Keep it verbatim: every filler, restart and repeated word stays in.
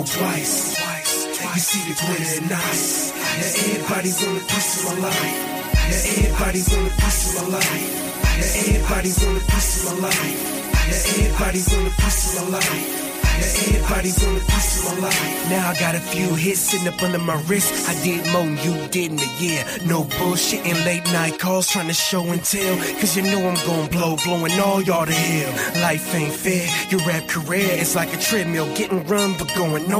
twice. You see the glitter and ice. Now everybody's on a piece of my life. Now everybody's on a piece of my life. Now everybody's on a piece of my life. Now everybody's on a piece of my life. Now everybody's on a piece of my life. Now I got a few hits sitting up under my wrist. I did more than you did in a year. No bullshit and late night calls trying to show and tell. Cause you know I'm gon' blow, blowing all y'all to hell. Life ain't fair, your rap career is like a treadmill, getting run but going nowhere.